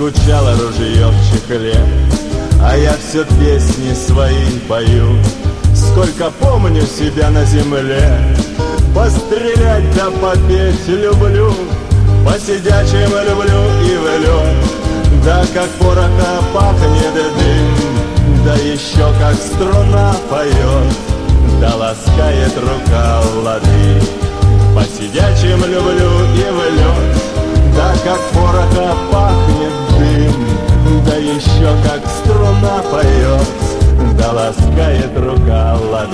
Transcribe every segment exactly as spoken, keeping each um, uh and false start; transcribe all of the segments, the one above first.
Заскучало ружье в чехле, а я все песни свои пою. Сколько помню себя на земле, пострелять да попеть люблю, по сидячим люблю и в лед. Да как пороха пахнет дым, да еще как струна поет, да ласкает рука лады. По сидячим люблю и в лед. Да как пороха пахнет дым, да еще как струна поет, да ласкает рука лады.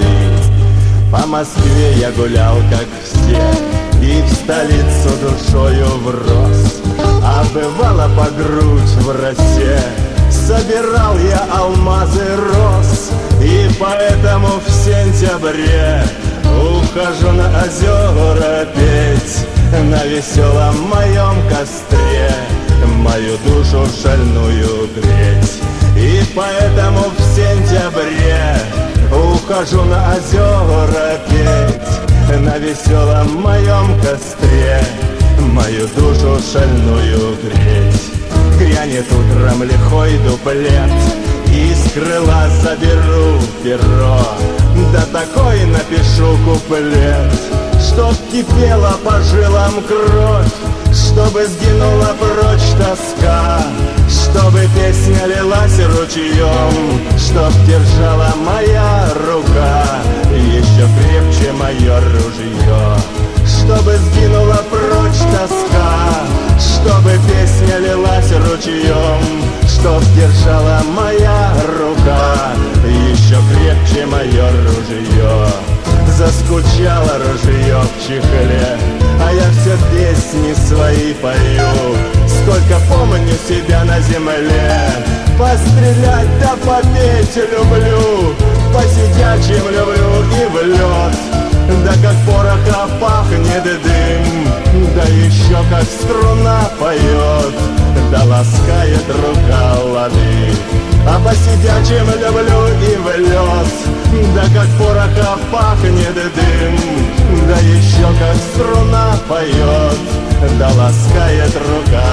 По Москве я гулял, как все, и в столицу душою врос, а бывало по грудь в росе. Собирал я алмазы роз, и поэтому в сентябре ухожу на озера петь, на веселом моем костре мою душу шальную греть. И поэтому в сентябре ухожу на озера петь, на веселом моем костре мою душу шальную греть. Грянет утром лихой дуплет, и с крыла заберу перо, да такой напишу куплет, чтоб кипела по жилам кровь, чтобы сгинула прочь тоска, чтобы песня лилась ручьем, чтоб держала моя рука еще крепче мое ружье. Чтобы сгинула прочь тоска, чтобы песня лилась ручьем, чтоб держала моя рука еще крепче мое ружье. Заскучало ружье в чехле, а я все песни свои пою. Сколько помню себя на земле, пострелять да попеть люблю, по сидячим люблю и в лед. Да как пороха пахнет дым, да еще как струна поет, да ласкает рука лады. А по сидячим люблю и в лед, да как пороха пахнет дым, да еще как струна поет, да ласкает рука